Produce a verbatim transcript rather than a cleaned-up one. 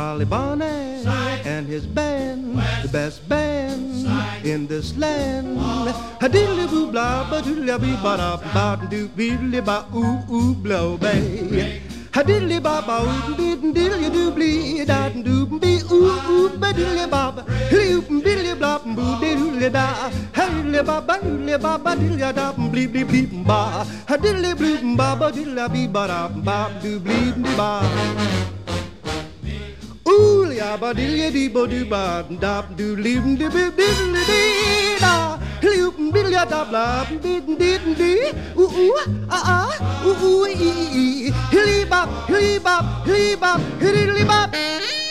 Charlie Barnett and his band, the best band in this land. A diddly boo blah, ba diddly bee ba da ba do diddly ba ooh ooh blow bay. A diddly ba ba ooh diddly diddly doo blee da doo bee ooh ooh ba diddly ba ba oop diddly blah boo diddly da. A diddly ba ba diddly ba ba diddly da blee blee blee ba. A diddly blue ba ba diddly bee ba da ba do blee blee ba. Ooh, ya ba diddly dee bo doo ba da do lim dee bee diddly dee da. Loop diddly da blah dee dee dee. Ooh ooh ah ah ooh ooh ee ee. Hilly bop hilly bop hilly bop diddly bop.